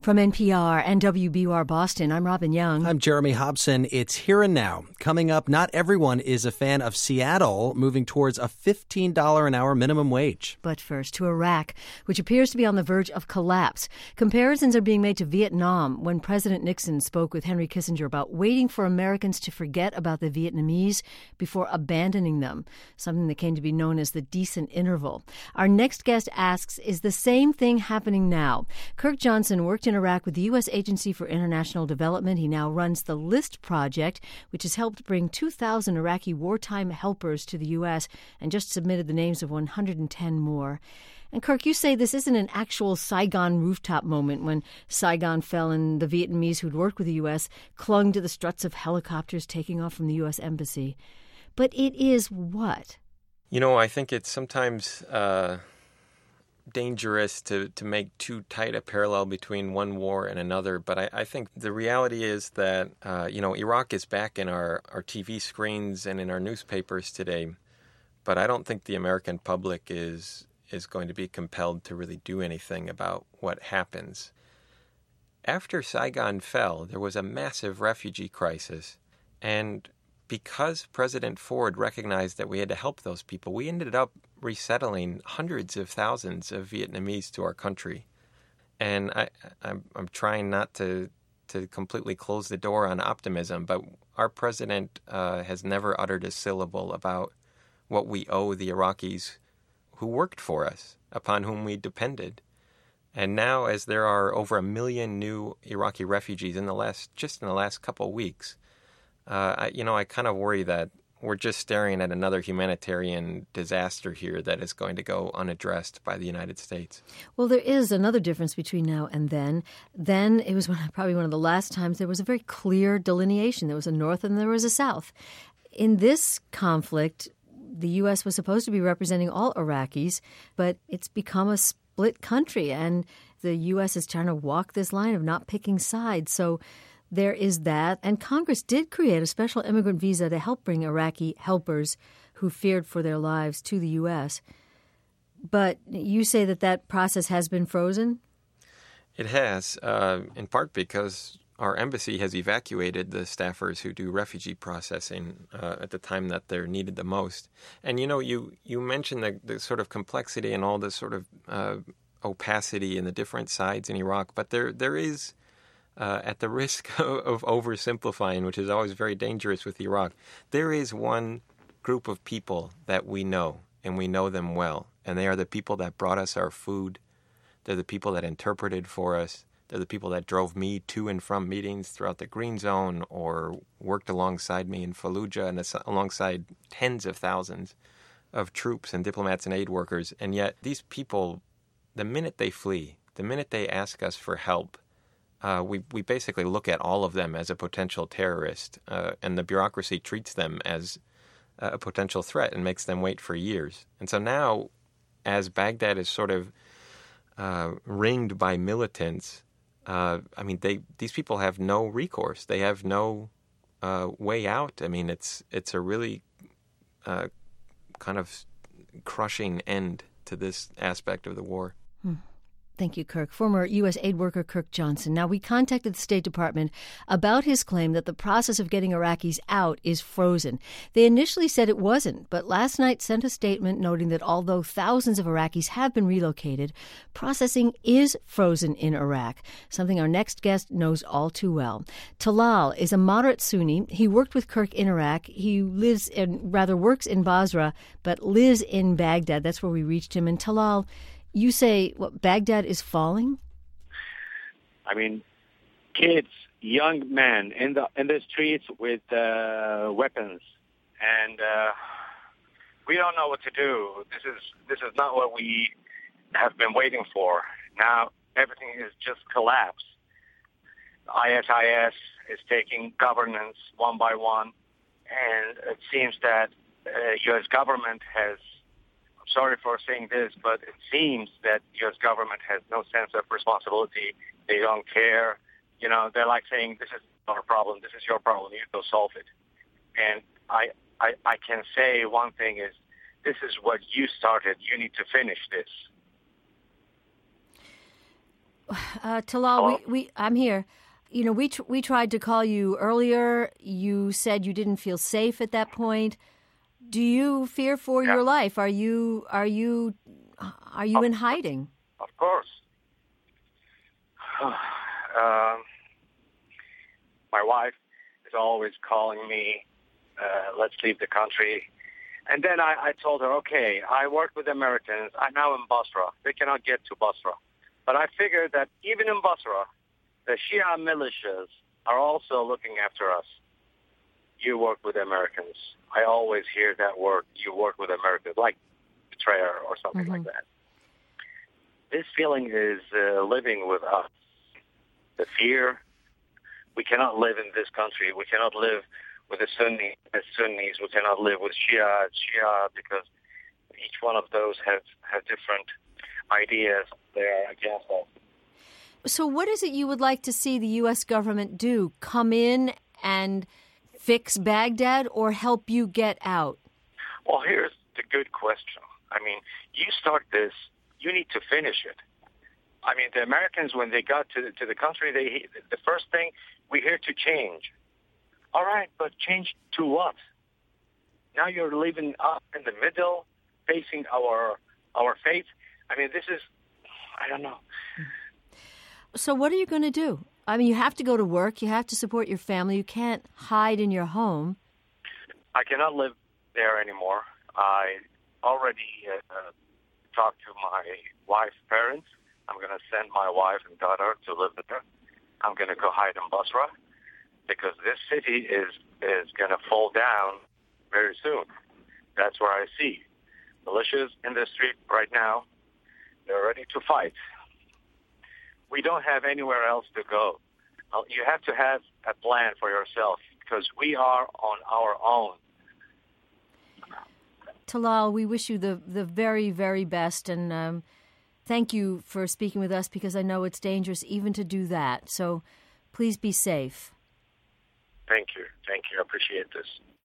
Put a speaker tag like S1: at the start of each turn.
S1: From NPR and WBUR Boston, I'm Robin Young.
S2: I'm Jeremy Hobson. It's Here and Now. Coming up, not everyone is a fan of Seattle moving towards a $15 an hour minimum wage.
S1: But first, to Iraq, which appears to be on the verge of collapse. Comparisons are being made to Vietnam when President Nixon spoke with Henry Kissinger about waiting for Americans to forget about the Vietnamese before abandoning them, something that came to be known as the decent interval. Our next guest asks, is the same thing happening now? Kirk Johnson worked in Iraq with the U.S. Agency for International Development. He now runs the LIST project, which has helped bring 2,000 Iraqi wartime helpers to the U.S. and just submitted the names of 110 more. And Kirk, you say this isn't an actual Saigon rooftop moment when Saigon fell and the Vietnamese who'd worked with the U.S. clung to the struts of helicopters taking off from the U.S. Embassy. But it is what?
S3: You know, I think it's sometimes dangerous to make too tight a parallel between one war and another. But I think the reality is that, Iraq is back in our TV screens and in our newspapers today. But I don't think the American public is going to be compelled to really do anything about what happens. After Saigon fell, there was a massive refugee crisis. And because President Ford recognized that we had to help those people, we ended up resettling hundreds of thousands of Vietnamese to our country. And I'm trying not to completely close the door on optimism, but our president has never uttered a syllable about what we owe the Iraqis who worked for us, upon whom we depended. And now, as there are over 1 million new Iraqi refugees in the last couple of weeks, I kind of worry that we're just staring at another humanitarian disaster here that is going to go unaddressed by the United States.
S1: Well, there is another difference between now and then. Then it was probably one of the last times there was a very clear delineation. There was a north and there was a south. In this conflict, the U.S. was supposed to be representing all Iraqis, but it's become a split country, and the U.S. is trying to walk this line of not picking sides. So there is that. And Congress did create a special immigrant visa to help bring Iraqi helpers who feared for their lives to the U.S. But you say that process has been frozen?
S3: It has, in part because our embassy has evacuated the staffers who do refugee processing at the time that they're needed the most. And, you mentioned the sort of complexity and all the sort of opacity in the different sides in Iraq, but there is, at the risk of oversimplifying, which is always very dangerous with Iraq, there is one group of people that we know, and we know them well, and they are the people that brought us our food. They're the people that interpreted for us. They're the people that drove me to and from meetings throughout the Green Zone or worked alongside me in Fallujah and alongside tens of thousands of troops and diplomats and aid workers. And yet these people, the minute they flee, the minute they ask us for help, we basically look at all of them as a potential terrorist, and the bureaucracy treats them as a potential threat and makes them wait for years. And so now, as Baghdad is sort of ringed by militants, these people have no recourse. They have no way out. I mean, it's a really kind of crushing end to this aspect of the war.
S1: Thank you, Kirk. Former U.S. aid worker Kirk Johnson. Now, we contacted the State Department about his claim that the process of getting Iraqis out is frozen. They initially said it wasn't, but last night sent a statement noting that although thousands of Iraqis have been relocated, processing is frozen in Iraq, something our next guest knows all too well. Talal is a moderate Sunni. He worked with Kirk in Iraq. He works in Basra, but lives in Baghdad. That's where we reached him. And Talal, you say Baghdad is falling?
S4: I mean, kids, young men in the streets with weapons, and we don't know what to do. This is not what we have been waiting for. Now everything is just collapsed. ISIS is taking governance one by one, and it seems that U.S. government has. Sorry for saying this, but it seems that U.S. government has no sense of responsibility. They don't care. They're like saying, this is our problem, this is your problem, you go solve it. And I can say one thing is, this is what you started. You need to finish this.
S1: Talal, I'm here. You know, we tried to call you earlier. You said you didn't feel safe at that point. Do you fear for your life? Are you in hiding?
S4: Of course. My wife is always calling me, let's leave the country. And then I told her, okay, I work with Americans. I'm now in Basra. They cannot get to Basra. But I figured that even in Basra, the Shia militias are also looking after us. You work with Americans. I always hear that word, you work with Americans, like betrayer or something like that. This feeling is living with us. The fear, we cannot live in this country. We cannot live with the Sunnis as Sunnis. We cannot live with Shia as Shia because each one of those have different ideas. They are against us.
S1: So what is it you would like to see the U.S. government do? Come in and fix Baghdad or help you get out?
S4: Well, here's the good question. I mean, you start this, you need to finish it. I mean, the Americans, when they got to the country, the first thing, we're here to change. All right, but change to what? Now you're leaving us in the middle, facing our fate. I mean, this is, I don't know.
S1: So what are you going to do? I mean, you have to go to work. You have to support your family. You can't hide in your home.
S4: I cannot live there anymore. I already talked to my wife's parents. I'm going to send my wife and daughter to live there. I'm going to go hide in Basra because this city is going to fall down very soon. That's where I see militias in the street right now. They're ready to fight. We don't have anywhere else to go. You have to have a plan for yourself because we are on our own.
S1: Talal, we wish you the very, very best, and thank you for speaking with us because I know it's dangerous even to do that. So please be safe.
S4: Thank you. I appreciate this.